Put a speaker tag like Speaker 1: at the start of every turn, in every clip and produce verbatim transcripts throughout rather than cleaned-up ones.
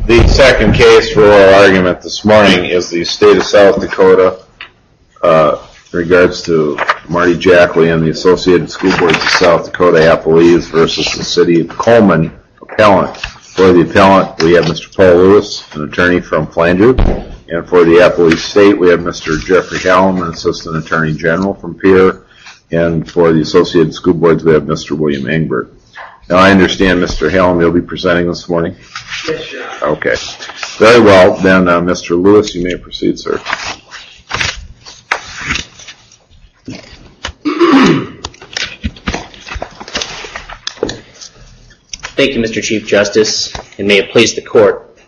Speaker 1: The second case for oral argument this morning is the State of South Dakota uh, in regards to Marty Jackley and the Associated School Boards of South Dakota Appellees versus the City of Coleman appellant. For the appellant, we have Mister Paul Lewis, an attorney from Flanger, and for the appellee state, we have Mister Jeffrey Hallam, an assistant attorney general from Pierre, and for the Associated School Boards, we have Mister William Engbert. Now, I understand, Mister Hallam, you'll be presenting this morning?
Speaker 2: Yes, Your Honor.
Speaker 1: Okay. Very well. Then, uh, Mister Lewis, you may proceed, sir.
Speaker 2: Thank you, Mister Chief Justice, and may it please the Court.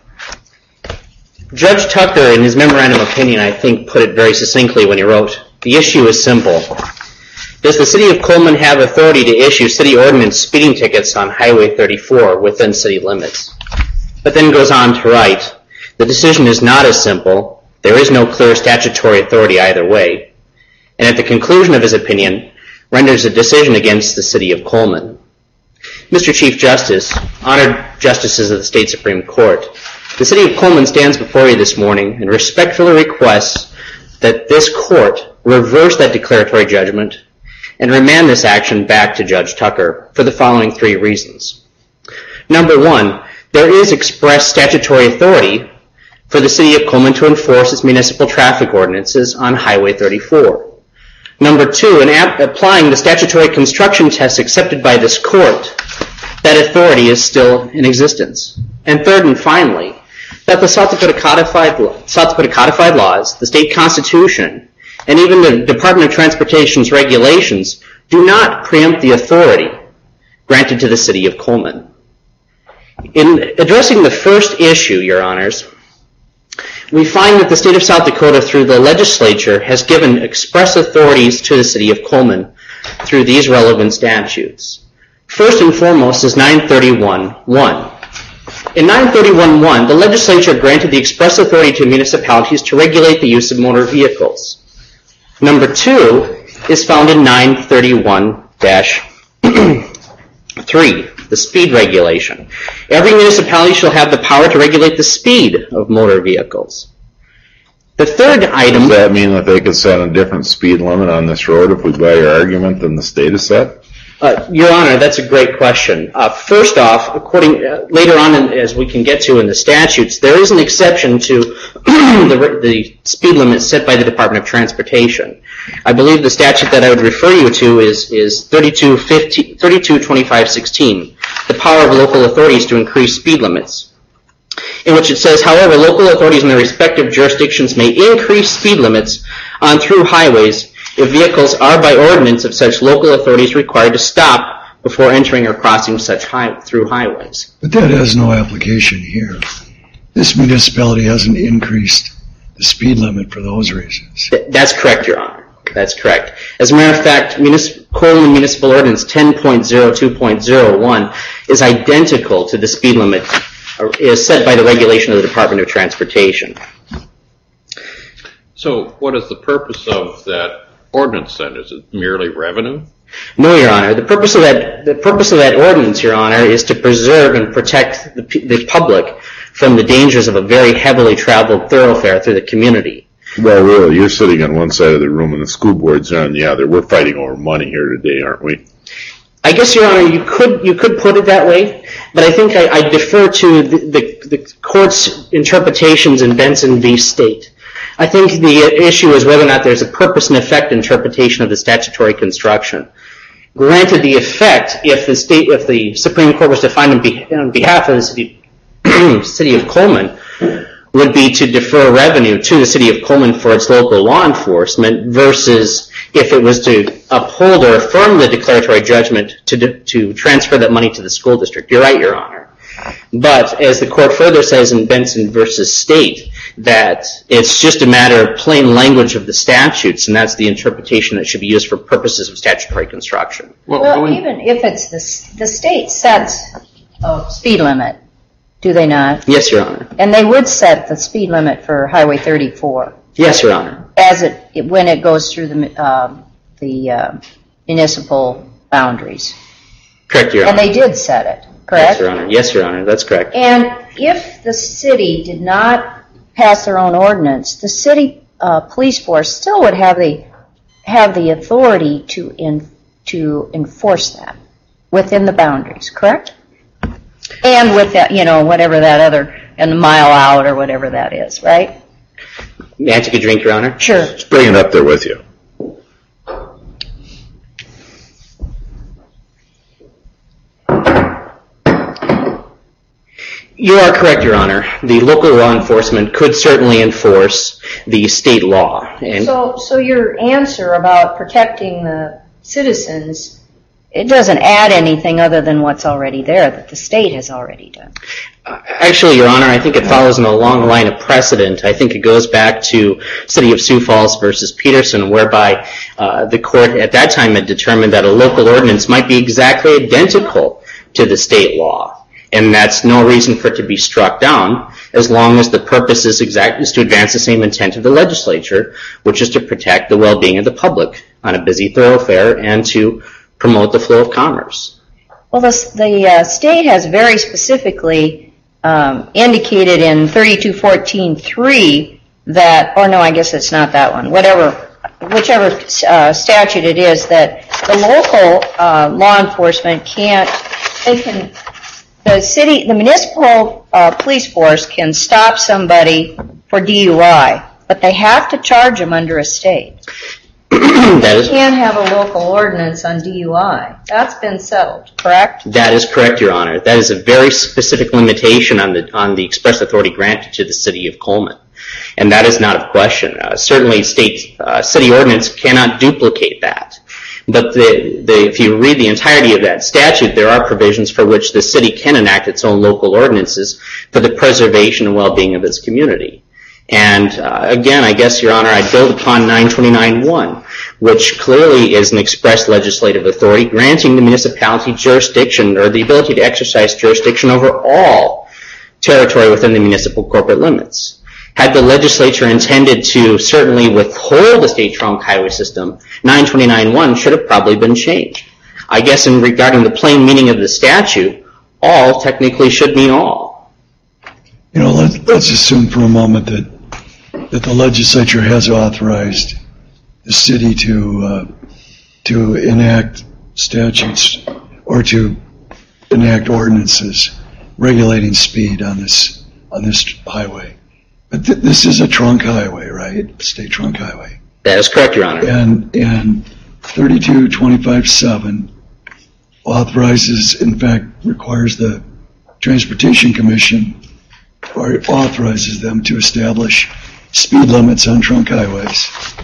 Speaker 2: Judge Tucker, in his memorandum opinion, I think, put it very succinctly when he wrote, "The issue is simple. Does the City of Coleman have authority to issue city ordinance speeding tickets on Highway thirty-four within city limits?" But then goes on to write, "The decision is not as simple. There is no clear statutory authority either way." And at the conclusion of his opinion, renders a decision against the City of Coleman. Mister Chief Justice, honored justices of the State Supreme Court, the City of Coleman stands before you this morning and respectfully requests that this Court reverse that declaratory judgment and remand this action back to Judge Tucker for the following three reasons. Number one, there is express statutory authority for the City of Coleman to enforce its municipal traffic ordinances on Highway thirty-four. Number two, in ap- applying the statutory construction test accepted by this Court, that authority is still in existence. And third and finally, that the South Dakota Codified, South Dakota Codified Laws, the state constitution, and even the Department of Transportation's regulations do not preempt the authority granted to the City of Coleman. In addressing the first issue, Your Honors, we find that the State of South Dakota, through the legislature, has given express authorities to the City of Coleman through these relevant statutes. First and foremost is nine thirty-one one. In nine thirty-one one, the legislature granted the express authority to municipalities to regulate the use of motor vehicles. Number two is found in nine thirty-one dash three, the speed regulation. Every municipality shall have the power to regulate the speed of motor vehicles. The third item...
Speaker 1: Does that mean that they could set a different speed limit on this road if we buy your argument than the state has set?
Speaker 2: Uh, Your Honor, that's a great question. Uh, first off, according uh, later on, in, as we can get to in the statutes, there is an exception to the, the speed limit set by the Department of Transportation. I believe the statute that I would refer you to is, is thirty-two twenty-five sixteen, the power of local authorities to increase speed limits, in which it says, however, local authorities in their respective jurisdictions may increase speed limits on through highways if vehicles are by ordinance of such local authorities required to stop before entering or crossing such high, through highways.
Speaker 3: But that has no application here. This municipality hasn't increased the speed limit for those reasons.
Speaker 2: Th- that's correct, Your Honor. That's correct. As a matter of fact, Municip- Coleman Municipal Ordinance ten point oh two point oh one is identical to the speed limit or is set by the regulation of the Department of Transportation.
Speaker 4: So what is the purpose of that ordinance then? Is it merely revenue?
Speaker 2: No, Your Honor. The purpose of that, the purpose of that ordinance, Your Honor, is to preserve and protect the, the public from the dangers of a very heavily traveled thoroughfare through the community.
Speaker 1: Well, really, you're sitting on one side of the room and the school board's on the other. We're fighting over money here today, aren't we?
Speaker 2: I guess, Your Honor, you could you could put it that way, but I think I, I defer to the, the, the court's interpretations in Benson v. State. I think the issue is whether or not there's a purpose and effect interpretation of the statutory construction. Granted, the effect, if the state, if the Supreme Court was to find on, be, on behalf of the city, city of Coleman, would be to defer revenue to the City of Coleman for its local law enforcement versus if it was to uphold or affirm the declaratory judgment to, de- to transfer that money to the school district. You're right, Your Honor. But as the court further says in Benson versus State, that it's just a matter of plain language of the statutes, and that's the interpretation that should be used for purposes of statutory construction.
Speaker 5: Well, well even if it's the, the state sets a speed limit, do they not?
Speaker 2: Yes, Your Honor.
Speaker 5: And they would set the speed limit for Highway thirty-four.
Speaker 2: Yes, Your Honor.
Speaker 5: As it when it goes through the uh, the uh, municipal boundaries.
Speaker 2: Correct, Your Honor.
Speaker 5: And they did set it, correct?
Speaker 2: Yes, Your Honor. Yes, Your Honor. That's correct.
Speaker 5: And if the city did not pass their own ordinance, the city uh, police force still would have the have the authority to in, to enforce that within the boundaries, correct? And with that, you know, whatever that other, and the mile out or whatever that is, right?
Speaker 2: May I take a drink, Your Honor?
Speaker 5: Sure.
Speaker 1: Let's bring it up there with you.
Speaker 2: You are correct, Your Honor. The local law enforcement could certainly enforce the state law. And
Speaker 5: So, so your answer about protecting the citizens, it doesn't add anything other than what's already there that the state has already done.
Speaker 2: uh, actually, Your Honor, I think it follows in a long line of precedent. I think it goes back to City of Sioux Falls versus Peterson, whereby uh, the court at that time had determined that a local ordinance might be exactly identical to the state law. And that's no reason for it to be struck down, as long as the purpose is, exact, is to advance the same intent of the legislature, which is to protect the well-being of the public on a busy thoroughfare and to promote the flow of commerce.
Speaker 5: Well, the, the uh, state has very specifically um, indicated in thirty-two fourteen three that, or no, I guess it's not that one, whatever, whichever uh, statute it is, that the local uh, law enforcement can't, they can, the city, the municipal uh, police force can stop somebody for D U I, but they have to charge them under a state.
Speaker 2: That is,
Speaker 5: You can't have a local ordinance on D U I. That's been settled, correct?
Speaker 2: that is correct, Your Honor. That is a very specific limitation on the on the express authority granted to the city of Coleman, and that is not of question. Uh, certainly, state uh, city ordinance cannot duplicate that. But the, the, if you read the entirety of that statute, there are provisions for which the city can enact its own local ordinances for the preservation and well-being of its community. And uh, again, I guess, Your Honor, I build upon nine twenty-nine one, which clearly is an express legislative authority granting the municipality jurisdiction or the ability to exercise jurisdiction over all territory within the municipal corporate limits. Had the legislature intended to certainly withhold the state trunk highway system, nine twenty-nine one should have probably been changed. I guess in regarding the plain meaning of the statute, all technically should mean all.
Speaker 3: You know, let's, let's assume for a moment that that the legislature has authorized the city to uh, to enact statutes or to enact ordinances regulating speed on this on this highway. But th- this is a trunk highway, right? State trunk highway.
Speaker 2: That is correct, Your Honor.
Speaker 3: And and thirty-two twenty-five seven authorizes, in fact, requires the Transportation Commission or authorizes them to establish speed limits on trunk highways.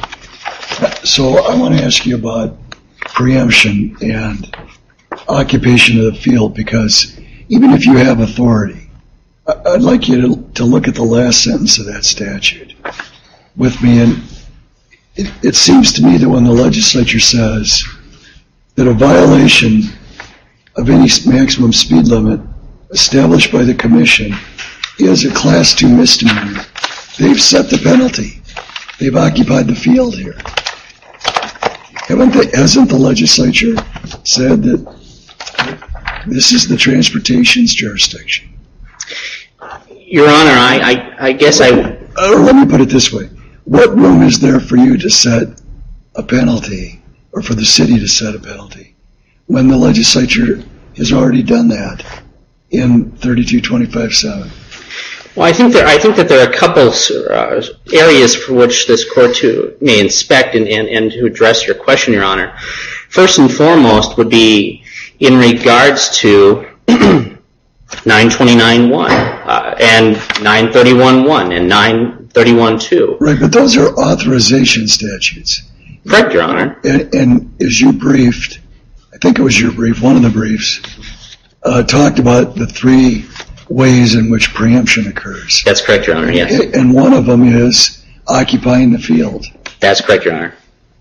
Speaker 3: So I want to ask you about preemption and occupation of the field, because even if you have authority, I'd like you to, to look at the last sentence of that statute with me. And it, it seems to me that when the legislature says that a violation of any maximum speed limit established by the commission is a class two misdemeanor, they've set the penalty. They've occupied the field here. Haven't they, hasn't the legislature said that this is the transportation's jurisdiction?
Speaker 2: Your Honor, I, I, I guess I...
Speaker 3: Or let me put it this way. What room is there for you to set a penalty, or for the city to set a penalty, when the legislature has already done that in thirty-two twenty-five seven?
Speaker 2: Well, I think there, I think that there are a couple uh, areas for which this court to, may inspect and, and, and to address your question, Your Honor. First and foremost would be in regards to nine twenty-nine one uh, and nine thirty-one one and nine thirty-one two.
Speaker 3: Right, but those are authorization statutes.
Speaker 2: Correct, Your Honor.
Speaker 3: And, and as you briefed, I think it was your brief, one of the briefs, uh, talked about the three ways in which preemption occurs.
Speaker 2: That's correct, Your Honor, yes.
Speaker 3: And one of them is occupying the field.
Speaker 2: That's correct, Your Honor.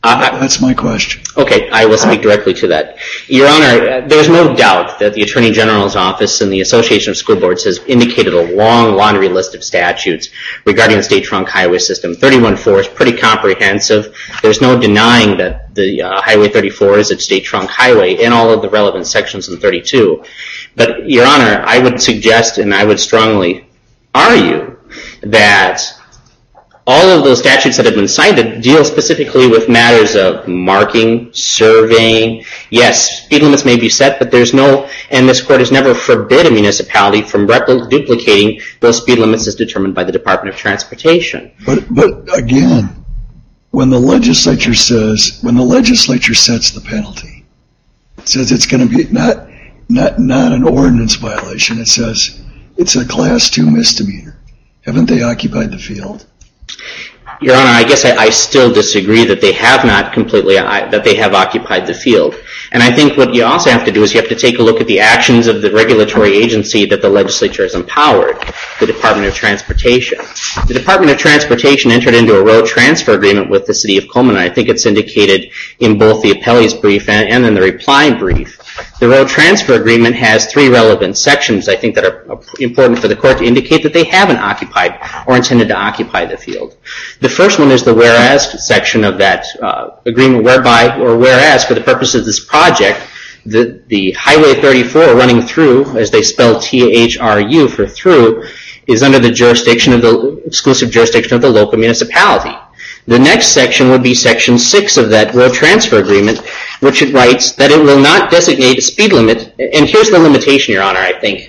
Speaker 2: Uh,
Speaker 3: That's my question.
Speaker 2: Okay, I will speak directly to that. Your Honor, uh, there's no doubt that the Attorney General's Office and the Association of School Boards has indicated a long laundry list of statutes regarding the state trunk highway system. thirty-one four is pretty comprehensive. There's no denying that the uh, Highway thirty-four is a state trunk highway and all of the relevant sections in thirty-two. But, Your Honor, I would suggest and I would strongly argue that all of those statutes that have been cited deal specifically with matters of marking, surveying. Yes, speed limits may be set, but there's no, and this court has never forbid a municipality from repl- duplicating those speed limits as determined by the Department of Transportation.
Speaker 3: But, but again, when the legislature says, when the legislature sets the penalty, it says it's going to be not, not, not an ordinance violation. It says it's a class two misdemeanor. Haven't they occupied the field?
Speaker 2: Your Honor, I guess I, I still disagree that they have not completely, I, that they have occupied the field. And I think what you also have to do is you have to take a look at the actions of the regulatory agency that the legislature has empowered, the Department of Transportation. The Department of Transportation entered into a road transfer agreement with the City of Coleman, and I think it's indicated in both the appellee's brief and, and in the reply brief. The road transfer agreement has three relevant sections, I think, that are important for the court to indicate that they haven't occupied or intended to occupy the field. The first one is the whereas section of that uh, agreement, whereby, or whereas, for the purpose of this project, the, the Highway thirty-four running through, as they spell T H R U for through, is under the jurisdiction of the exclusive jurisdiction of the local municipality. The next section would be section six of that road transfer agreement, which it writes that it will not designate a speed limit, and here's the limitation, Your Honor, I think,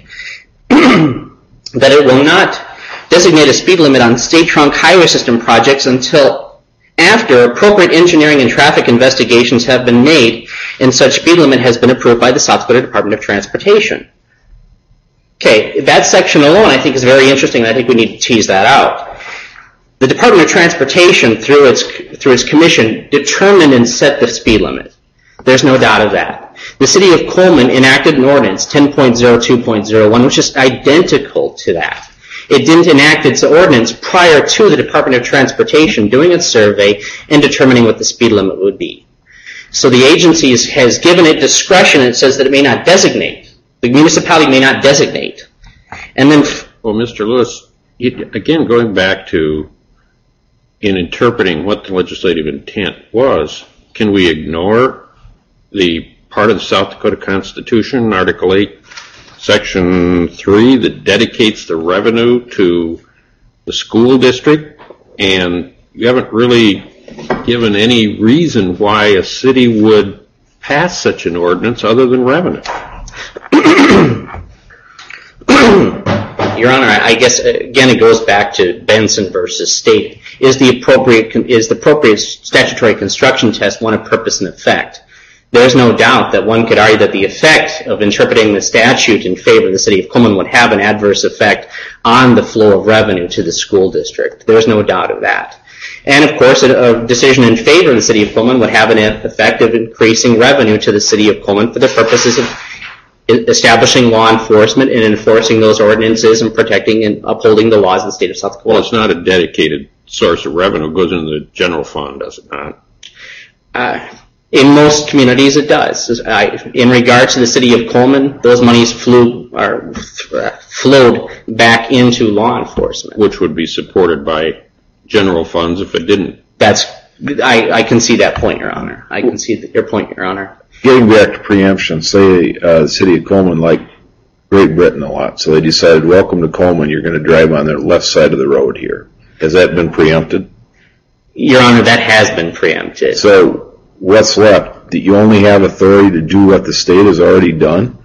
Speaker 2: that it will not designate a speed limit on state trunk highway system projects until after appropriate engineering and traffic investigations have been made and such speed limit has been approved by the South Dakota Department of Transportation. Okay, that section alone I think is very interesting, and I think we need to tease that out. The Department of Transportation, through its through its commission, determined and set the speed limit. There's no doubt of that. The City of Coleman enacted an ordinance, ten point oh two point oh one, which is identical to that. It didn't enact its ordinance prior to the Department of Transportation doing its survey and determining what the speed limit would be. So the agency has given it discretion, and it says that it may not designate. The municipality may not designate. And then,
Speaker 4: well, Mister Lewis, again, going back to in interpreting what the legislative intent was, can we ignore the part of the South Dakota Constitution, Article eight, Section three, that dedicates the revenue to the school district? And you haven't really given any reason why a city would pass such an ordinance other than revenue.
Speaker 2: Your Honor, I guess, again, it goes back to Benson versus State. Is the appropriate, is the appropriate statutory construction test one of purpose and effect? There's no doubt that one could argue that the effect of interpreting the statute in favor of the City of Coleman would have an adverse effect on the flow of revenue to the school district. There's no doubt of that. And, of course, a, a decision in favor of the City of Coleman would have an effect of increasing revenue to the City of Coleman for the purposes of establishing law enforcement and enforcing those ordinances and protecting and upholding the laws of the state of South Dakota.
Speaker 4: Well, it's not a dedicated source of revenue. It goes into the general fund, does it not?
Speaker 2: Uh, in most communities, it does. I, in regard to the City of Coleman, those monies flew, or, uh, flowed back into law enforcement.
Speaker 4: Which would be supported by general funds if it didn't.
Speaker 2: That's, I, I can see that point, Your Honor. I can see your point, Your Honor.
Speaker 1: Getting back to preemption, say uh, the City of Coleman liked Great Britain a lot, so they decided, welcome to Coleman, you're going to drive on the left side of the road here. Has that been preempted?
Speaker 2: Your Honor, that has been preempted.
Speaker 1: So what's left? Do you only have authority to do what the state has already done?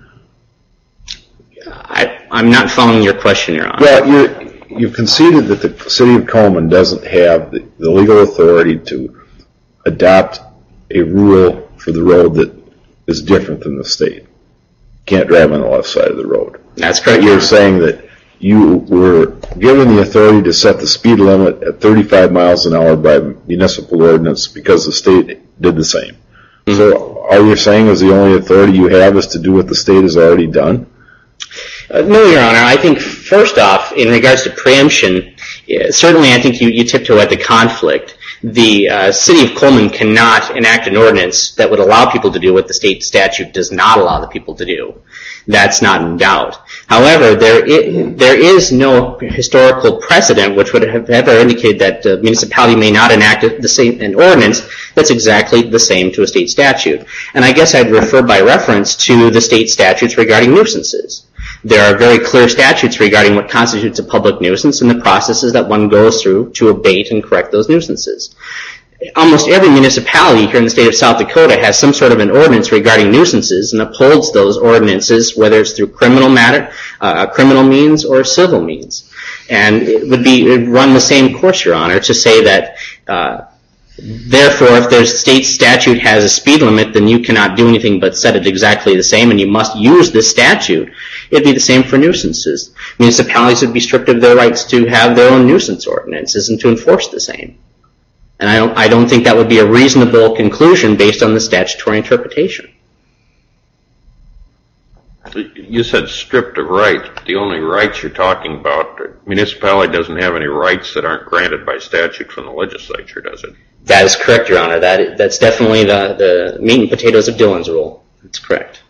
Speaker 2: I, I'm not following your question, Your Honor.
Speaker 1: Well, you're, you've conceded that the City of Coleman doesn't have the, the legal authority to adopt a rule for the road that is different than the state. Can't drive on the left side of the road.
Speaker 2: That's correct.
Speaker 1: You're saying that you were given the authority to set the speed limit at thirty-five miles an hour by municipal ordinance because the state did the same. Mm-hmm. So all you're saying is the only authority you have is to do what the state has already done?
Speaker 2: Uh, no, Your Honor. I think, first off, in regards to preemption, uh, certainly I think you, you tiptoe at the conflict. The uh, City of Coleman cannot enact an ordinance that would allow people to do what the state statute does not allow the people to do. That's not in doubt. However, there is, there is no historical precedent which would have ever indicated that the municipality may not enact the same, an ordinance that's exactly the same to a state statute. And I guess I'd refer by reference to the state statutes regarding nuisances. There are very clear statutes regarding what constitutes a public nuisance and the processes that one goes through to abate and correct those nuisances. Almost every municipality here in the state of South Dakota has some sort of an ordinance regarding nuisances and upholds those ordinances, whether it's through criminal matter, uh, criminal means, or civil means. And it would be it would run the same course, Your Honor, to say that uh, therefore, if the state statute has a speed limit, then you cannot do anything but set it exactly the same, and you must use this statute. It'd be the same for nuisances. Municipalities would be stripped of their rights to have their own nuisance ordinances and to enforce the same. And I don't, I don't think that would be a reasonable conclusion based on the statutory interpretation.
Speaker 4: You said stripped of rights. The only rights you're talking about, the municipality doesn't have any rights that aren't granted by statute from the legislature, does it?
Speaker 2: That is correct, Your Honor. That, that's definitely the, the meat and potatoes of Dillon's rule. That's correct.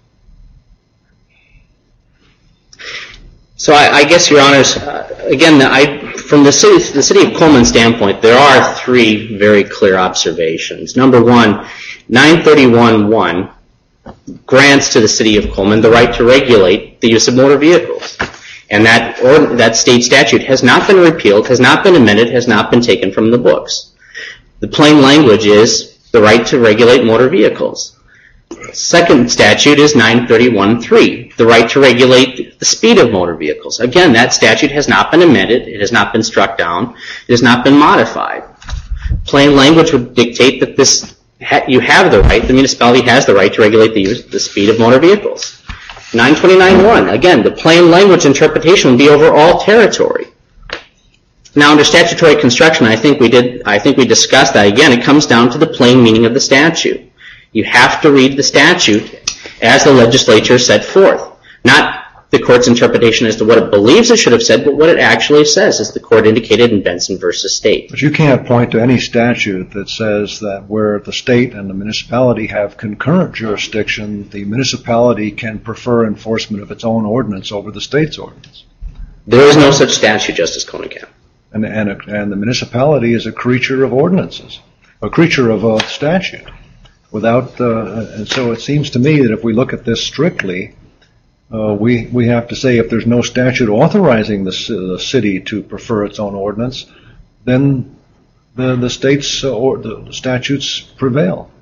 Speaker 2: So I, I guess, Your Honors, uh, again, the, I, from the city, the city of Coleman standpoint, there are three very clear observations. Number one, nine thirty-one one grants to the city of Coleman the right to regulate the use of motor vehicles. And that, or, that state statute has not been repealed, has not been amended, has not been taken from the books. The plain language is the right to regulate motor vehicles. Second statute is nine thirty-one three, the right to regulate the speed of motor vehicles. Again, that statute has not been amended, it has not been struck down, it has not been modified. Plain language would dictate that this, you have the right, the municipality has the right to regulate the use, the speed of motor vehicles. nine twenty-nine one, again, the plain language interpretation would be over all territory. Now, under statutory construction, I think we did, I think we discussed that. Again, it comes down to the plain meaning of the statute. You have to read the statute as the legislature set forth. Not the court's interpretation as to what it believes it should have said, but what it actually says, as the court indicated in Benson versus State.
Speaker 6: But you can't point to any statute that says that where the state and the municipality have concurrent jurisdiction, the municipality can prefer enforcement of its own ordinance over the state's ordinance.
Speaker 2: There is no such statute, Justice Koenig.
Speaker 6: And, and, and the municipality is a creature of ordinances, a creature of a statute. Without, uh, and so it seems to me that if we look at this strictly, uh, we we have to say if there's no statute authorizing the, the city to prefer its own ordinance, then the the state's uh, or the, the statutes prevail.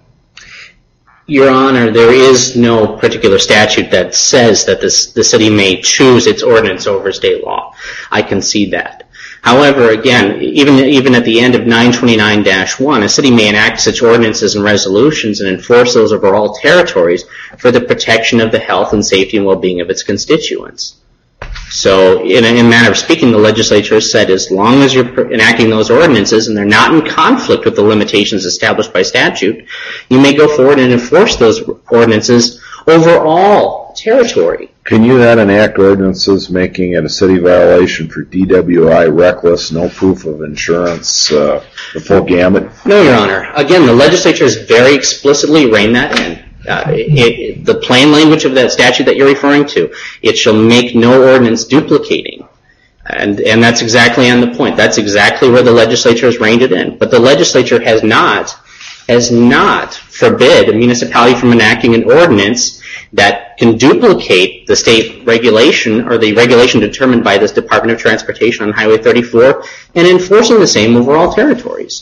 Speaker 2: Your Honor, there is no particular statute that says that this, the city may choose its ordinance over state law. I concede that. However, again, even even at the end of nine twenty-nine dash one, a city may enact such ordinances and resolutions and enforce those over all territories for the protection of the health and safety and well-being of its constituents. So, in a, in a manner of speaking, the legislature has said as long as you're enacting those ordinances and they're not in conflict with the limitations established by statute, you may go forward and enforce those ordinances over all territory.
Speaker 1: Can you then enact ordinances making it a city violation for D W I, reckless, no proof of insurance, uh, the full gamut?
Speaker 2: No, Your Honor. Again, the legislature has very explicitly reined that in. Uh, it, it, the plain language of that statute that you're referring to, it shall make no ordinance duplicating. And, and that's exactly on the point. That's exactly where the legislature has reined it in. But the legislature has not, has not forbid a municipality from enacting an ordinance that can duplicate the state regulation or the regulation determined by this Department of Transportation on Highway thirty-four and enforcing the same over all territories.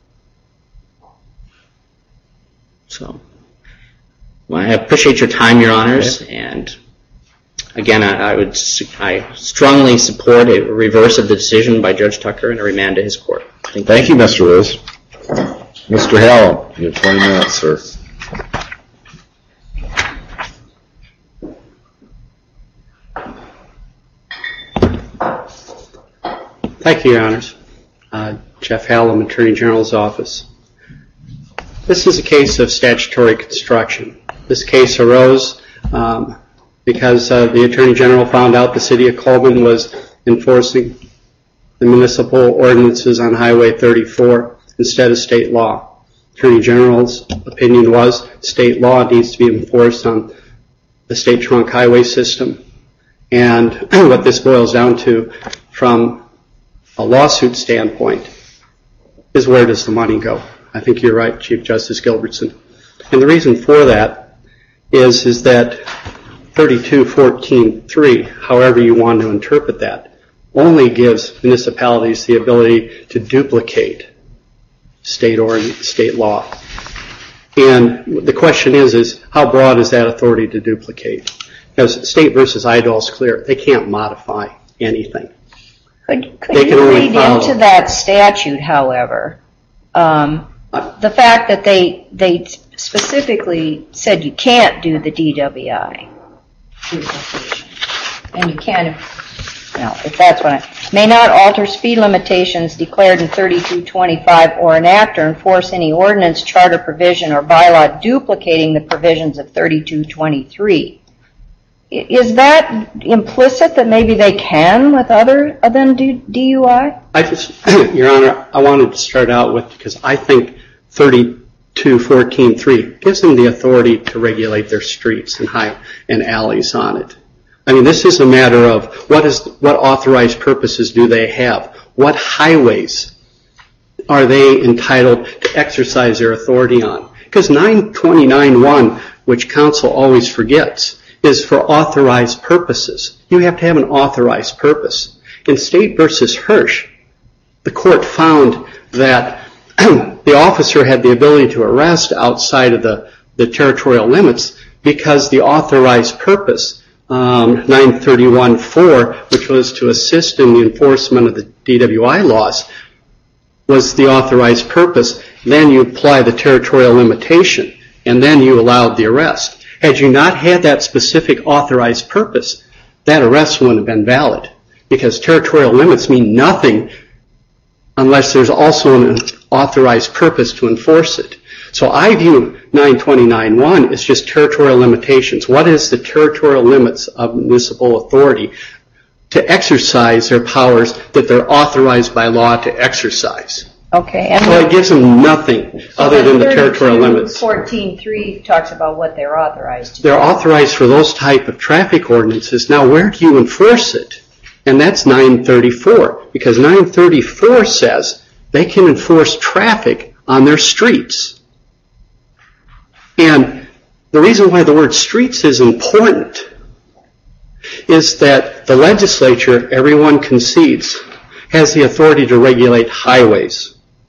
Speaker 2: So, well, I appreciate your time, Your Honors, okay. And again, I, I would I strongly support a reverse of the decision by Judge Tucker and a remand to his court.
Speaker 1: Thank you, Thank you Mister Liz. Mister Hallam, you have twenty minutes, sir.
Speaker 7: Thank you, Your Honors. Uh, Jeff Hallam, Attorney General's Office. This is a case of statutory construction. This case arose um, because uh, the Attorney General found out the City of Coleman was enforcing the municipal ordinances on Highway thirty-four instead of state law. Attorney General's opinion was state law needs to be enforced on the state trunk highway system. And what this boils down to from a lawsuit standpoint is where does the money go? I think you're right, Chief Justice Gilbertson. And the reason for that is, is that thirty-two fourteen three, however you want to interpret that, only gives municipalities the ability to duplicate state or state law. And the question is, is how broad is that authority to duplicate? Because state versus I D O L is clear. They can't modify anything.
Speaker 5: Could, could
Speaker 7: They can
Speaker 5: you
Speaker 7: only
Speaker 5: read
Speaker 7: follow.
Speaker 5: into that statute, however, um, the fact that they they specifically said you can't do the D W I duplication, and you can't, well, if that's what I, may not alter speed limitations declared in thirty-two twenty-five or enact or enforce any ordinance, charter provision, or bylaw duplicating the provisions of thirty-two twenty-three. Is that implicit that maybe they can with other than D U I?
Speaker 7: I just, Your Honor, I wanted to start out with, because I think thirty-two fourteen three gives them the authority to regulate their streets and high and alleys on it. I mean, this is a matter of what is what authorized purposes do they have? What highways are they entitled to exercise their authority on? Because nine twenty-nine one, which counsel always forgets, is for authorized purposes. You have to have an authorized purpose. In State versus Hirsch, the court found that the officer had the ability to arrest outside of the, the territorial limits because the authorized purpose, um, nine thirty-one four, which was to assist in the enforcement of the D W I laws, was the authorized purpose. Then you apply the territorial limitation, and then you allowed the arrest. Had you not had that specific authorized purpose, that arrest wouldn't have been valid, because territorial limits mean nothing unless there's also an authorized purpose to enforce it. So I view nine twenty-nine one as just territorial limitations. What is the territorial limits of municipal authority to exercise their powers that they're authorized by law to exercise?
Speaker 5: Okay. And
Speaker 7: So it gives them nothing other than the territorial limits.
Speaker 5: fourteen three talks about what they're authorized to do.
Speaker 7: They're authorized for those type of traffic ordinances. Now, where do you enforce it? And that's nine thirty-four, because nine thirty-four says they can enforce traffic on their streets. And the reason why the word streets is important is that the legislature, everyone concedes, has the authority to regulate highways.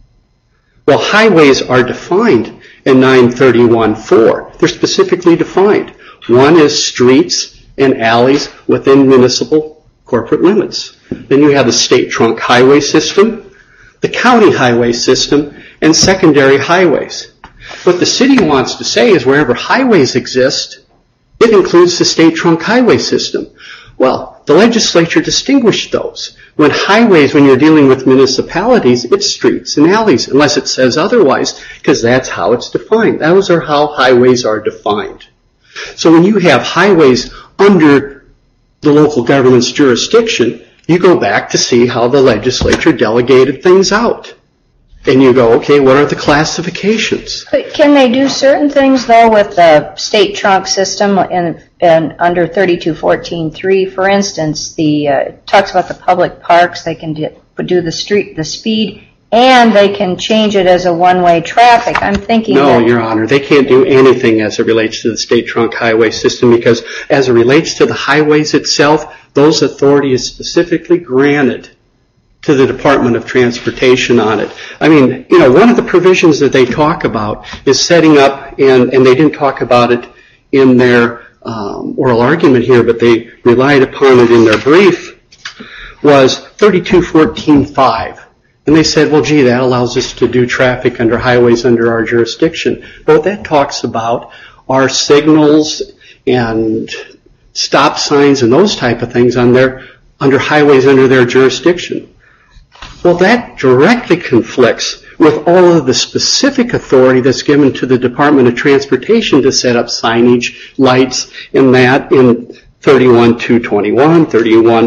Speaker 7: Well, highways are defined in nine thirty-one four. They're specifically defined. One is streets and alleys within municipal corporate limits. Then you have the state trunk highway system, the county highway system, and secondary highways. What the city wants to say is wherever highways exist, it includes the state trunk highway system. Well, the legislature distinguished those. When highways, when you're dealing with municipalities, it's streets and alleys, unless it says otherwise, because that's how it's defined. Those are how highways are defined. So when you have highways under the local government's jurisdiction, you go back to see how the legislature delegated things out. And you go, okay, what are the classifications?
Speaker 5: But can they do certain things, though, with the state trunk system and, and under thirty-two fourteen three, for instance, the uh, talks about the public parks, they can do, do the street, the speed, and they can change it as a one-way traffic. I'm thinking
Speaker 7: No,
Speaker 5: that,
Speaker 7: Your Honor, they can't do anything as it relates to the state trunk highway system, because as it relates to the highways itself, those authorities specifically granted to the Department of Transportation on it. I mean, you know, one of the provisions that they talk about is setting up, and, and they didn't talk about it in their um, oral argument here, but they relied upon it in their brief, was thirty-two fourteen five. And they said, well, gee, that allows us to do traffic under highways under our jurisdiction. But what that talks about are signals and stop signs and those type of things on their, under highways under their jurisdiction. Well, that directly conflicts with all of the specific authority that's given to the Department of Transportation to set up signage, lights, and that in thirty-one two twenty-one, thirty-one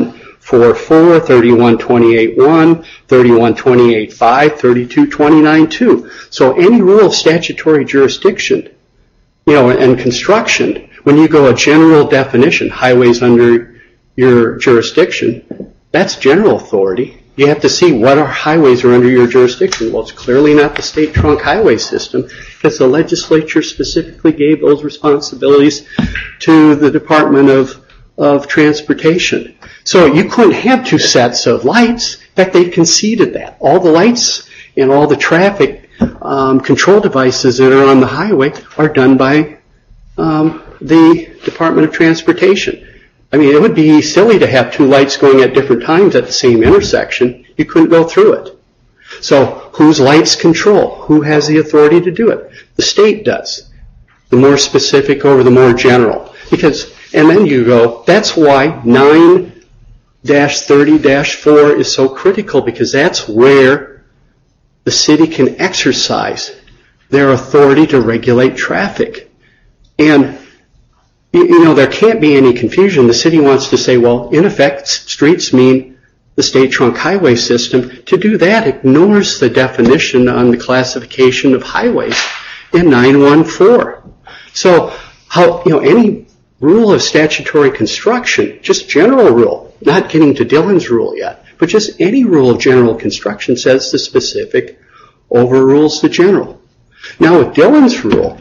Speaker 7: four four, thirty-one twenty-eight one, thirty-one twenty-eight five, thirty-two twenty-nine two. So any rule of statutory jurisdiction, you know, and construction, when you go a general definition, highways under your jurisdiction, that's general authority. You have to see what are highways are under your jurisdiction. Well, it's clearly not the state trunk highway system because the legislature specifically gave those responsibilities to the Department of, of Transportation. So you couldn't have two sets of lights. In fact, they conceded that. All the lights and all the traffic um, control devices that are on the highway are done by um, the Department of Transportation. I mean, it would be silly to have two lights going at different times at the same intersection. You couldn't go through it. So whose lights control? Who has the authority to do it? The state does. The more specific over the more general. Because, and then you go, that's why nine dash thirty dash four is so critical, because that's where the city can exercise their authority to regulate traffic. And you know, there can't be any confusion. The city wants to say, well, in effect, streets mean the state trunk highway system. To do that ignores the definition on the classification of highways in nine one four. So, how, you know, any rule of statutory construction, just general rule, not getting to Dillon's rule yet, but just any rule of general construction says the specific overrules the general. Now, with Dillon's rule,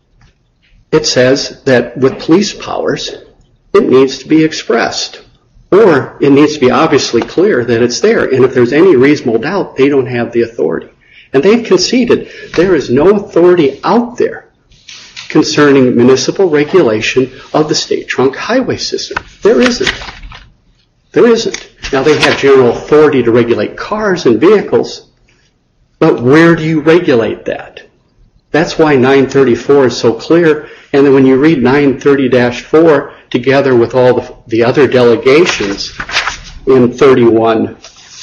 Speaker 7: it says that with police powers, it needs to be expressed. Or it needs to be obviously clear that it's there. And if there's any reasonable doubt, they don't have the authority. And they've conceded there is no authority out there concerning municipal regulation of the state trunk highway system. There isn't. There isn't. Now, they have general authority to regulate cars and vehicles, but where do you regulate that? That's why nine thirty-four is so clear. And then when you read nine thirty dash four together with all the, the other delegations in thirty-one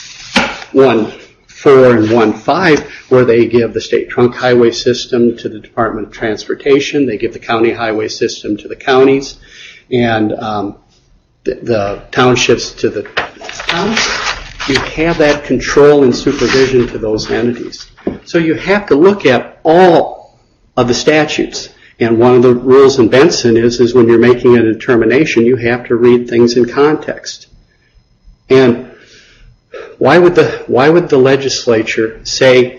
Speaker 7: one four and one five, where they give the state trunk highway system to the Department of Transportation, they give the county highway system to the counties, and um, the, the townships to the towns, you have that control and supervision to those entities. So you have to look at all of the statutes. And one of the rules in Benson is, is when you're making a determination, you have to read things in context. And why would the, why would the legislature say,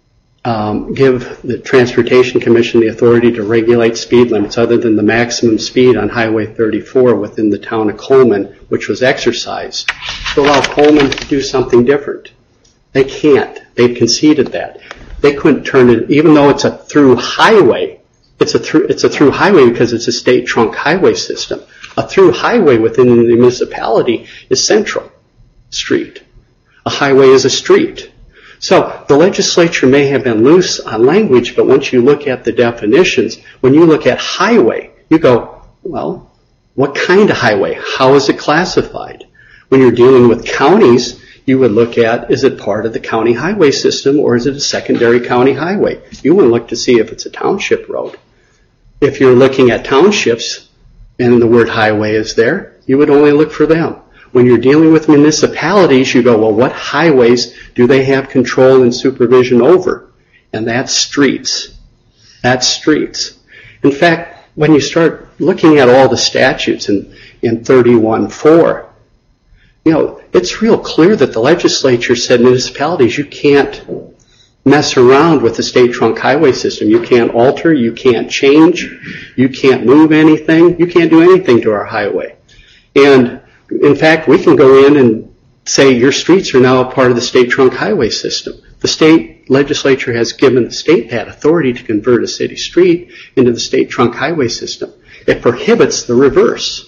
Speaker 7: um, give the Transportation Commission the authority to regulate speed limits other than the maximum speed on Highway thirty-four within the town of Coleman, which was exercised, to allow Coleman to do something different? They can't. They've conceded that. They couldn't turn it, even though it's a through highway, it's a through, it's a through highway because it's a state trunk highway system. A through highway within the municipality is Central Street. A highway is a street. So the legislature may have been loose on language, but once you look at the definitions, when you look at highway, you go, well, what kind of highway? How is it classified? When you're dealing with counties, you would look at, is it part of the county highway system or is it a secondary county highway? You wouldn't look to see if it's a township road. If you're looking at townships and the word highway is there, you would only look for them. When you're dealing with municipalities, you go, well, what highways do they have control and supervision over? And that's streets. That's streets. In fact, when you start looking at all the statutes in, in thirty-one four, you know, it's real clear that the legislature said municipalities, you can't mess around with the state trunk highway system. You can't alter, you can't change, you can't move anything, you can't do anything to our highway. And in fact, we can go in and say your streets are now a part of the state trunk highway system. The state legislature has given the state that authority to convert a city street into the state trunk highway system. It prohibits the reverse.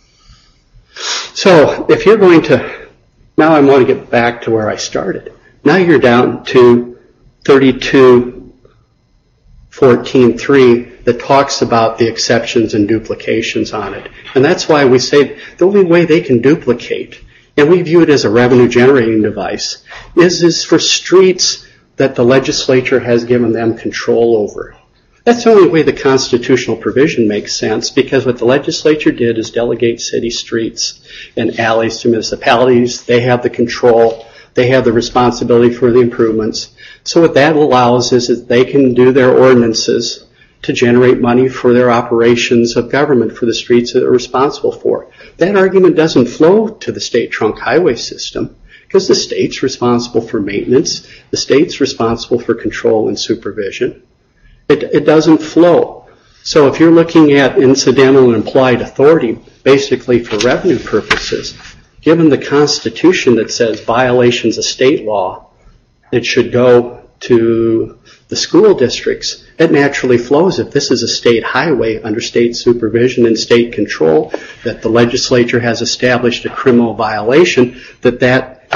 Speaker 7: So if you're going to, now I want to get back to where I started. Now you're down to thirty-two fourteen three that talks about the exceptions and duplications on it. And that's why we say the only way they can duplicate, and we view it as a revenue generating device, is, is for streets that the legislature has given them control over. That's the only way the constitutional provision makes sense, because what the legislature did is delegate city streets and alleys to municipalities. They have the control. They have the responsibility for the improvements. So what that allows is that they can do their ordinances to generate money for their operations of government for the streets that they're responsible for. That argument doesn't flow to the state trunk highway system, because the state's responsible for maintenance. The state's responsible for control and supervision. It, it doesn't flow. So if you're looking at incidental and implied authority, basically for revenue purposes, given the Constitution that says violations of state law, it should go to the school districts. It naturally flows. If this is a state highway under state supervision and state control, that the legislature has established a criminal violation, that that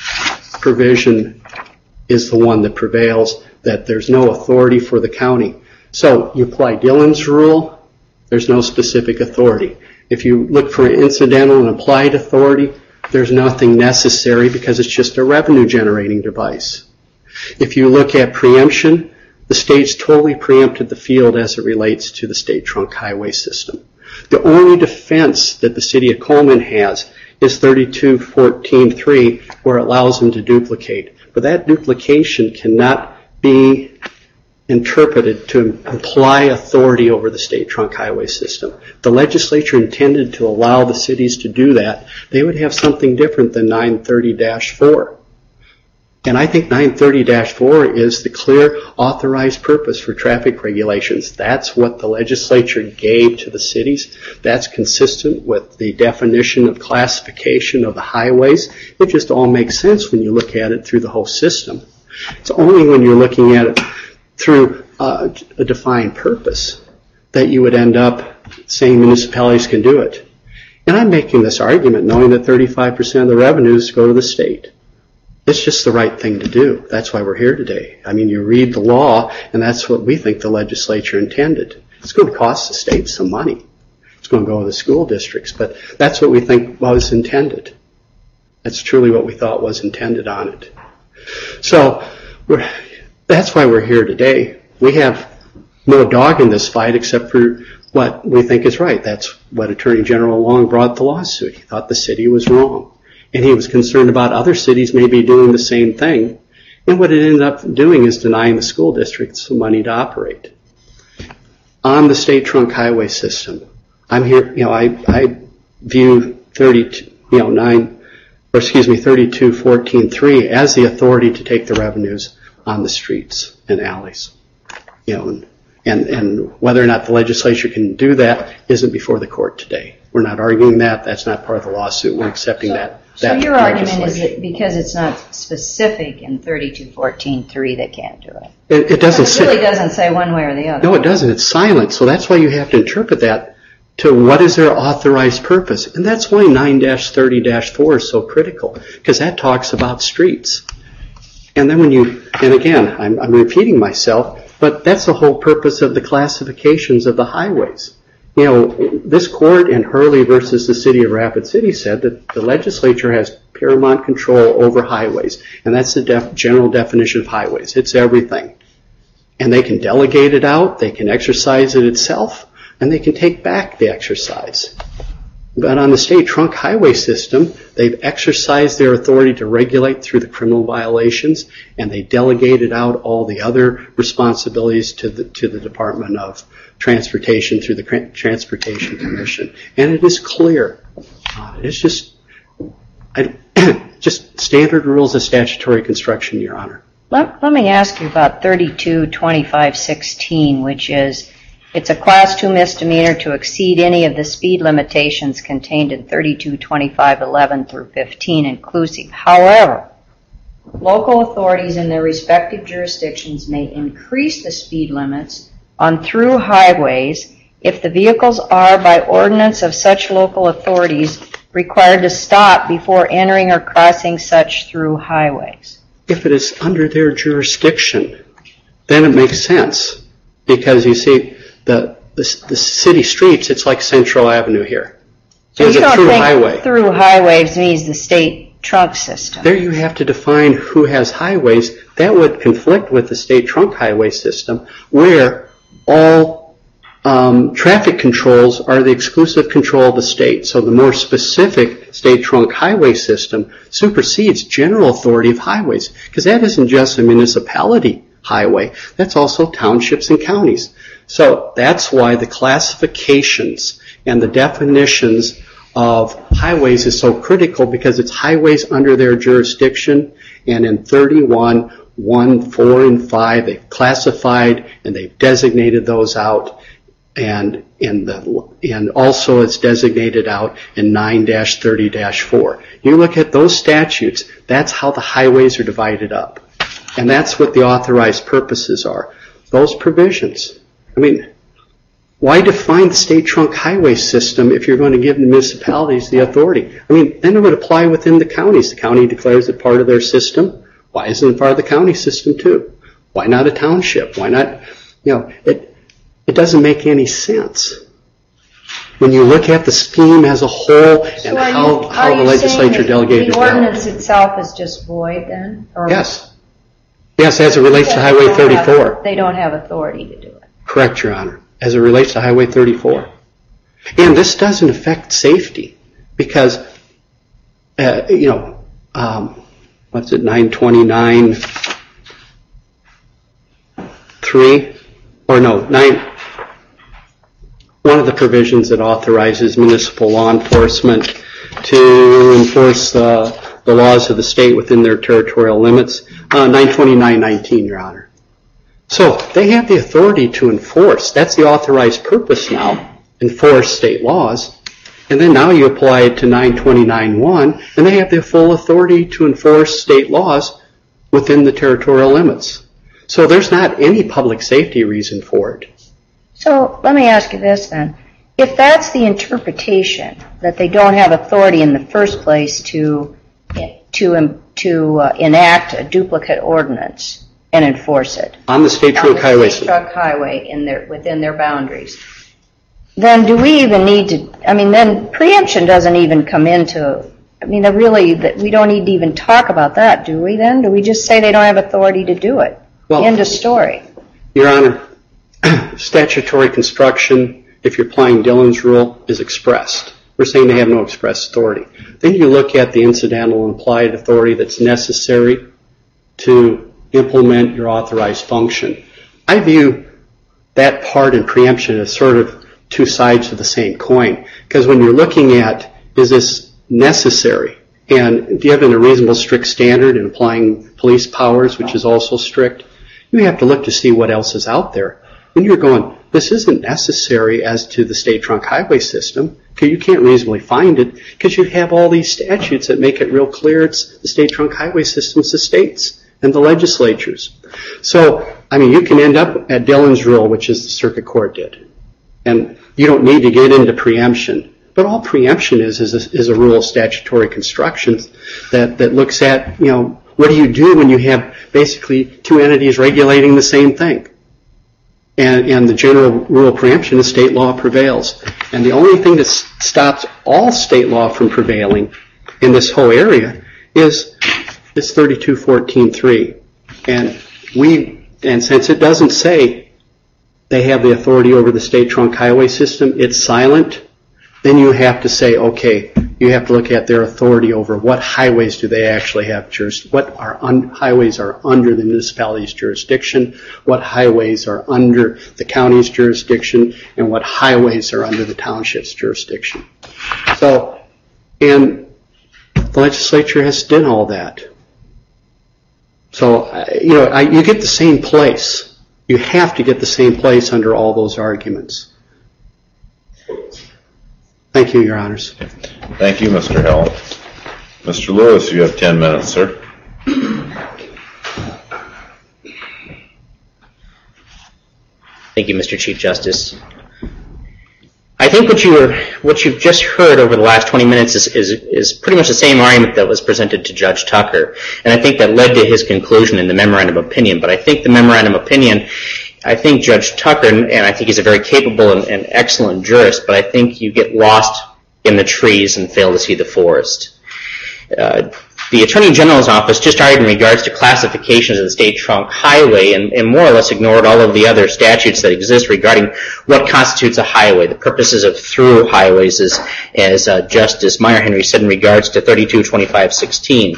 Speaker 7: provision is the one that prevails, that there's no authority for the county. So you apply Dillon's rule, there's no specific authority. If you look for incidental and applied authority, there's nothing necessary because it's just a revenue generating device. If you look at preemption, the state's totally preempted the field as it relates to the state trunk highway system. The only defense that the city of Coleman has is thirty-two fourteen three, where it allows them to duplicate. But that duplication cannot be interpreted to imply authority over the state trunk highway system. The legislature intended to allow the cities to do that. They would have something different than nine thirty dash four. And I think nine thirty dash four is the clear authorized purpose for traffic regulations. That's what the legislature gave to the cities. That's consistent with the definition of classification of the highways. It just all makes sense when you look at it through the whole system. It's only when you're looking at it through uh, a defined purpose that you would end up saying municipalities can do it. And I'm making this argument knowing that thirty-five percent of the revenues go to the state. It's just the right thing to do. That's why we're here today. I mean, you read the law, and that's what we think the legislature intended. It's going to cost the state some money. It's going to go to the school districts, but that's what we think was intended. That's truly what we thought was intended on it. So we're, that's why we're here today. We have no dog in this fight except for what we think is right. That's what Attorney General Long brought the lawsuit. He thought the city was wrong. And he was concerned about other cities maybe doing the same thing. And what it ended up doing is denying the school districts the money to operate. On the state trunk highway system, I'm here, you know, I, I view thirty, you know, nine, or excuse me, thirty-two fourteen three as the authority to take the revenues on the streets and alleys. You know, and, and whether or not the legislature can do that isn't before the court today. We're not arguing that. That's not part of the lawsuit. We're accepting that.
Speaker 5: So your argument is that because it's not specific in thirty-two fourteen three, they can't do it.
Speaker 7: It, it doesn't
Speaker 5: say. It really doesn't say one way or the other.
Speaker 7: No, it doesn't. It's silent. So that's why you have to interpret that to what is their authorized purpose. And that's why nine thirty dash four is so critical, because that talks about streets. And then when you, and again, I'm, I'm repeating myself, but that's the whole purpose of the classifications of the highways. You know, this court in Hurley versus the City of Rapid City said that the legislature has paramount control over highways, and that's the def- general definition of highways. It's everything. And they can delegate it out, they can exercise it itself, and they can take back the exercise. But on the state trunk highway system, they've exercised their authority to regulate through the criminal violations, and they delegated out all the other responsibilities to the to the Department of Transportation through the Transportation Commission. And it is clear. Uh, it's just I, just standard rules of statutory construction, Your Honor.
Speaker 5: Let, let me ask you about thirty-two twenty-five sixteen, which is it's a class two misdemeanor to exceed any of the speed limitations contained in thirty-two twenty-five eleven through fifteen inclusive. However, local authorities in their respective jurisdictions may increase the speed limits on through highways if the vehicles are, by ordinance of such local authorities, required to stop before entering or crossing such through highways.
Speaker 7: If it is under their jurisdiction, then it makes sense. Because you see, the the, the city streets, it's like Central Avenue here.
Speaker 5: So
Speaker 7: There's
Speaker 5: you
Speaker 7: a
Speaker 5: don't
Speaker 7: through
Speaker 5: think
Speaker 7: highway.
Speaker 5: through highways means the state trunk system?
Speaker 7: There you have to define who has highways. That would conflict with the state trunk highway system, where all um, traffic controls are the exclusive control of the state. So the more specific state trunk highway system supersedes general authority of highways, because that isn't just a municipality highway, that's also townships and counties. So that's why the classifications and the definitions of highways is so critical, because it's highways under their jurisdiction, and in thirty-one, one, four, and five, they've classified and they've designated those out, and in the and also it's designated out in nine dash thirty dash four. You look at those statutes, that's how the highways are divided up. And that's what the authorized purposes are. Those provisions. I mean, why define the state trunk highway system if you're going to give the municipalities the authority? I mean, then it would apply within the counties. The county declares it part of their system. Why isn't it part of the county system too? Why not a township? Why not, you know, it, it doesn't make any sense. When you look at the scheme as a whole and
Speaker 5: So are
Speaker 7: how,
Speaker 5: you-
Speaker 7: how
Speaker 5: are
Speaker 7: the
Speaker 5: you
Speaker 7: legislature
Speaker 5: saying that
Speaker 7: delegated it
Speaker 5: the
Speaker 7: out.
Speaker 5: ordinance itself is just void then? Or-
Speaker 7: Yes. Yes, as it relates to Highway
Speaker 5: They don't have-
Speaker 7: thirty-four.
Speaker 5: They don't have authority to do it.
Speaker 7: Correct, Your Honor, as it relates to Highway thirty-four. And this doesn't affect safety because, uh, you know, um, what's it, nine twenty-nine three? Or no, nine, one of the provisions that authorizes municipal law enforcement to enforce uh, the laws of the state within their territorial limits, uh, nine twenty-nine nineteen, Your Honor. So they have the authority to enforce. That's the authorized purpose now, enforce state laws. And then now you apply it to nine twenty-nine one, and they have the full authority to enforce state laws within the territorial limits. So there's not any public safety reason for it.
Speaker 5: So let me ask you this then. If that's the interpretation, that they don't have authority in the first place to to to uh, enact a duplicate ordinance and enforce it
Speaker 7: On the state
Speaker 5: on
Speaker 7: trunk
Speaker 5: the
Speaker 7: highway
Speaker 5: state
Speaker 7: system.
Speaker 5: truck highway in their within their boundaries, then do we even need to? I mean, then preemption doesn't even come into. I mean, they really that we don't need to even talk about that, do we? Then do we just say they don't have authority to do it?
Speaker 7: Well,
Speaker 5: End of story.
Speaker 7: Your Honor, statutory construction, if you're applying Dillon's rule, is expressed. We're saying they have no express authority. Then you look at the incidental and implied authority that's necessary to implement your authorized function. I view that part in preemption as sort of two sides of the same coin. Because when you're looking at, is this necessary? And given a reasonable strict standard in applying police powers, which is also strict, you have to look to see what else is out there. When you're going, this isn't necessary as to the state trunk highway system, because you can't reasonably find it, because you have all these statutes that make it real clear it's the state trunk highway system's the states and the legislatures. So, I mean, you can end up at Dillon's rule, which is the circuit court did. And you don't need to get into preemption. But all preemption is is a, is a rule of statutory construction that, that looks at, you know, what do you do when you have basically two entities regulating the same thing? And, and the general rule of preemption is state law prevails. And the only thing that stops all state law from prevailing in this whole area is this thirty-two fourteen three. And we, and since it doesn't say they have the authority over the state trunk highway system, it's silent, then you have to say, okay, you have to look at their authority over what highways do they actually have juris, what are un, highways are under the municipality's jurisdiction, what highways are under the county's jurisdiction, and what highways are under the township's jurisdiction. So, and the legislature has done all that. So, uh, you know, I, you get the same place. You have to get the same place under all those arguments. Thank you, Your Honors.
Speaker 1: Thank you, Mister Held. Mister Lewis, you have ten minutes, sir.
Speaker 2: Thank you, Mister Chief Justice. I think what, you were, what you've just heard over the last twenty minutes is, is, is pretty much the same argument that was presented to Judge Tucker, and I think that led to his conclusion in the memorandum of opinion. But I think the memorandum of opinion, I think Judge Tucker, and, and I think he's a very capable and, and excellent jurist, but I think you get lost in the trees and fail to see the forest. Uh, the Attorney General's office just argued in regards to classifications of the state trunk highway and, and more or less ignored all of the other statutes that exist regarding what constitutes a highway, the purposes of through highways, as, as uh, Justice Meyer Henry said in regards to thirty-two twenty-five sixteen.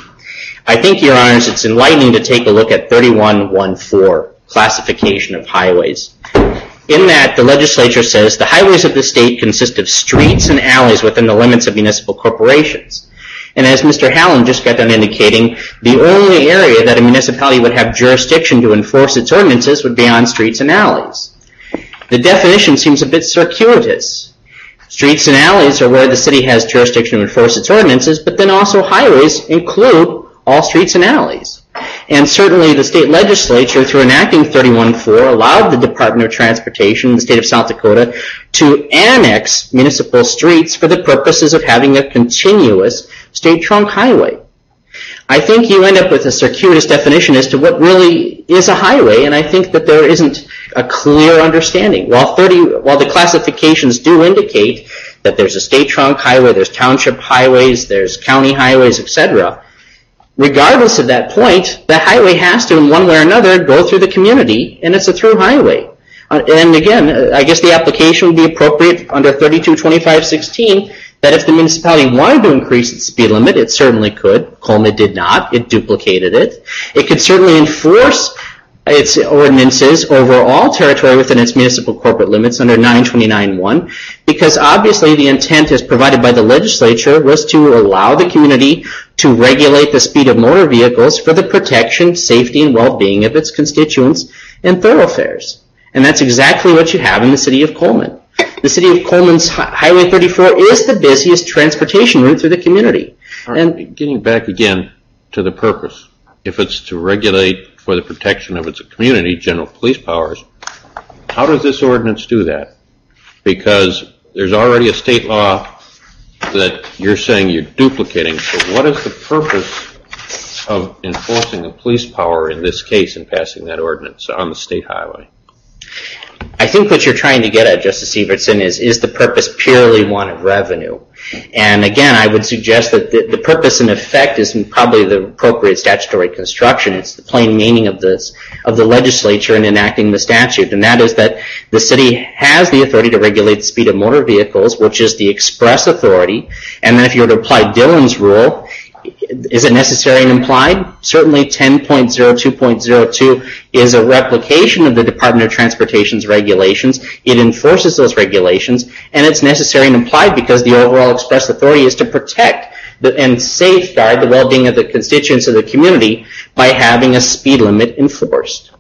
Speaker 2: I think, Your Honors, it's enlightening to take a look at thirty-one fourteen, classification of highways. In that, the legislature says the highways of the state consist of streets and alleys within the limits of municipal corporations. And as Mister Hallam just got done indicating, the only area that a municipality would have jurisdiction to enforce its ordinances would be on streets and alleys. The definition seems a bit circuitous. Streets and alleys are where the city has jurisdiction to enforce its ordinances, but then also highways include all streets and alleys. And certainly the state legislature, through enacting thirty-one four, allowed the Department of Transportation in the state of South Dakota to annex municipal streets for the purposes of having a continuous state trunk highway. I think you end up with a circuitous definition as to what really is a highway, and I think that there isn't a clear understanding. While thirty, while the classifications do indicate that there's a state trunk highway, there's township highways, there's county highways, et cetera, regardless of that point, the highway has to, in one way or another, go through the community, and it's a through highway. Uh, and again, I guess the application would be appropriate under thirty-two twenty-five sixteen, that if the municipality wanted to increase its speed limit, it certainly could. Coleman did not. It duplicated it. It could certainly enforce its ordinances over all territory within its municipal corporate limits under nine twenty-nine one, because obviously the intent as provided by the legislature was to allow the community to regulate the speed of motor vehicles for the protection, safety, and well-being of its constituents and thoroughfares. And that's exactly what you have in the city of Coleman. The city of Coleman's Highway thirty-four is the busiest transportation route through the community.
Speaker 4: And getting back again to the purpose, if it's to regulate for the protection of its community, general police powers, how does this ordinance do that? Because there's already a state law that you're saying you're duplicating, so what is the purpose of enforcing the police power in this case and passing that ordinance on the state highway?
Speaker 2: I think what you're trying to get at, Justice Evertson, is, is the purpose purely one of revenue? And again, I would suggest that the, the purpose and effect is probably the appropriate statutory construction. It's the plain meaning of this, of the legislature in enacting the statute, and that is that the city has the authority to regulate the speed of motor vehicles, which is the express authority. And then if you were to apply Dillon's rule, is it necessary and implied? Certainly ten point oh two point oh two is a replication of the Department of Transportation's regulations. It enforces those regulations, and it's necessary and implied because the overall express authority is to protect the, and safeguard the well-being of the constituents of the community by having a speed limit enforced.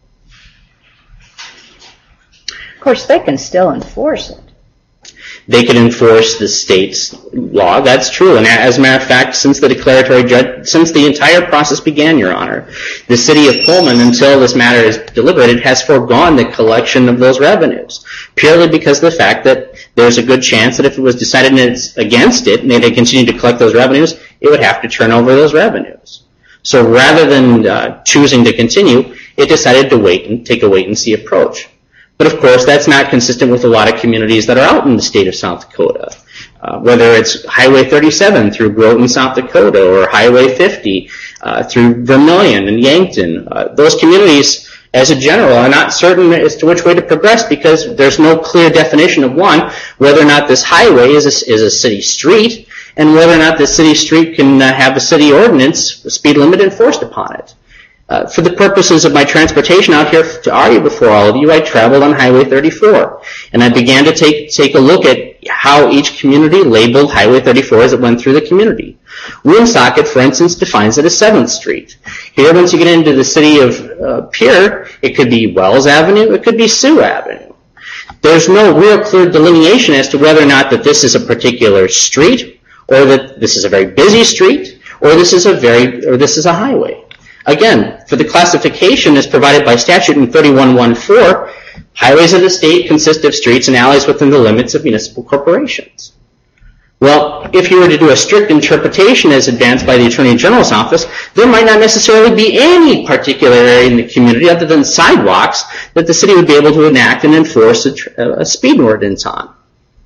Speaker 5: Of course, they can still enforce it.
Speaker 2: They could enforce the state's law. That's true. And as a matter of fact, since the declaratory judge, since the entire process began, Your Honor, the city of Coleman, until this matter is deliberated, has foregone the collection of those revenues, purely because of the fact that there's a good chance that if it was decided against it and they continued to collect those revenues, it would have to turn over those revenues. So rather than uh, choosing to continue, it decided to wait and take a wait-and-see approach. But of course, that's not consistent with a lot of communities that are out in the state of South Dakota. Uh, whether it's Highway thirty-seven through Groton, South Dakota, or Highway fifty uh, through Vermillion and Yankton. Uh, those communities, as a general, are not certain as to which way to progress because there's no clear definition of, one, whether or not this highway is a, is a city street, and whether or not the city street can uh, have a city ordinance, a speed limit enforced upon it. Uh, for the purposes of my transportation out here to argue before all of you, I traveled on Highway thirty-four, and I began to take take a look at how each community labeled Highway thirty-four as it went through the community. Woonsocket, for instance, defines it as seventh Street. Here, once you get into the city of uh, Pierre, it could be Wells Avenue, it could be Sioux Avenue. There's no real clear delineation as to whether or not that this is a particular street, or that this is a very busy street, or this is a very, or this is a highway. Again, for the classification as provided by statute in thirty-one fourteen, highways of the state consist of streets and alleys within the limits of municipal corporations. Well, if you were to do a strict interpretation as advanced by the Attorney General's office, there might not necessarily be any particular area in the community other than sidewalks that the city would be able to enact and enforce a, a speed ordinance on.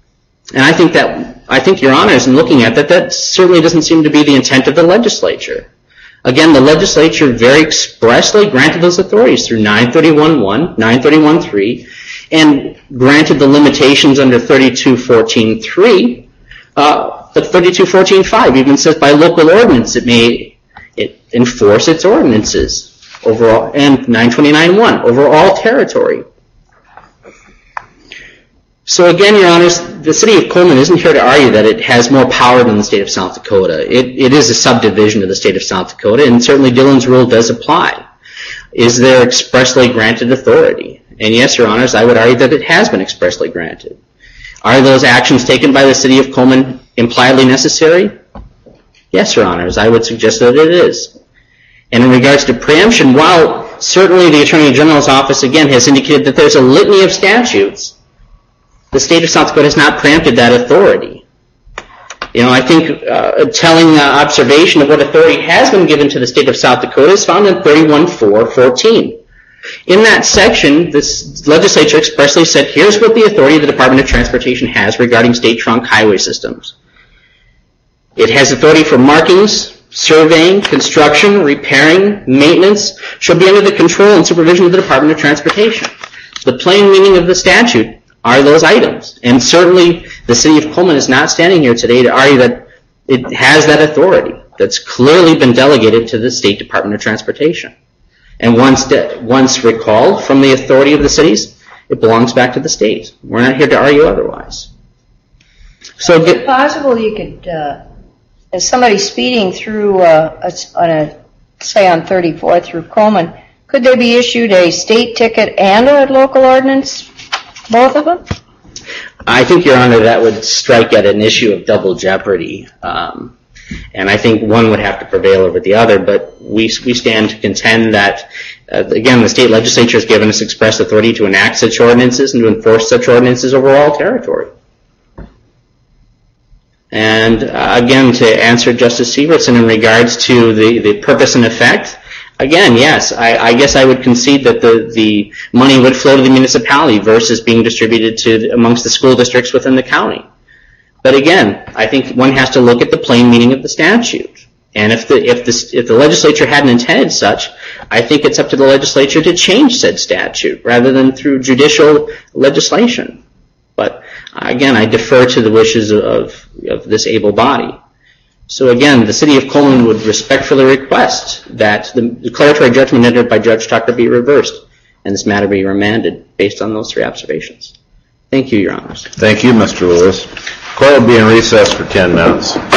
Speaker 2: And I think that, I think Your Honors, in looking at that, that certainly doesn't seem to be the intent of the legislature. Again, the legislature very expressly granted those authorities through nine thirty-one one, nine thirty-one three, and granted the limitations under thirty-two fourteen three, uh, but thirty-two fourteen five even says by local ordinance it may it enforce its ordinances overall, and nine twenty-nine one over all territory. So again, Your Honors, the city of Coleman isn't here to argue that it has more power than the state of South Dakota. It, it is a subdivision of the state of South Dakota, and certainly Dillon's rule does apply. Is there expressly granted authority? And yes, Your Honors, I would argue that it has been expressly granted. Are those actions taken by the city of Coleman impliedly necessary? Yes, Your Honors, I would suggest that it is. And in regards to preemption, while certainly the Attorney General's office, again, has indicated that there's a litany of statutes, the state of South Dakota has not preempted that authority. You know, I think uh, a telling uh, observation of what authority has been given to the state of South Dakota is found in thirty-one four fourteen. In that section, this legislature expressly said, here's what the authority the Department of Transportation has regarding state trunk highway systems. It has authority for markings, surveying, construction, repairing, maintenance, shall be under the control and supervision of the Department of Transportation. The plain meaning of the statute are those items. And certainly the city of Coleman is not standing here today to argue that it has that authority that's clearly been delegated to the State Department of Transportation. And once, de- once recalled from the authority of the cities, it belongs back to the state. We're not here to argue otherwise. So,
Speaker 5: is it possible you could, uh, as somebody speeding through, uh, a, on a, say on thirty-four through Coleman, could they be issued a state ticket and a local ordinance? Both of them?
Speaker 2: I think, Your Honor, that would strike at an issue of double jeopardy. Um, and I think one would have to prevail over the other, but we, we stand to contend that, uh, again, the state legislature has given us express authority to enact such ordinances and to enforce such ordinances over all territory. And uh, again, to answer Justice Severson in regards to the, the purpose and effect, again, yes, I, I guess I would concede that the, the money would flow to the municipality versus being distributed to amongst the school districts within the county. But again, I think one has to look at the plain meaning of the statute. And if the if the if the legislature hadn't intended such, I think it's up to the legislature to change said statute rather than through judicial legislation. But again, I defer to the wishes of of this able body. So again, the city of Coleman would respectfully request that the declaratory judgment entered by Judge Tucker be reversed and this matter be remanded based on those three observations. Thank you, Your Honors.
Speaker 1: Thank you, Mister Lewis. Court will be in recess for ten minutes.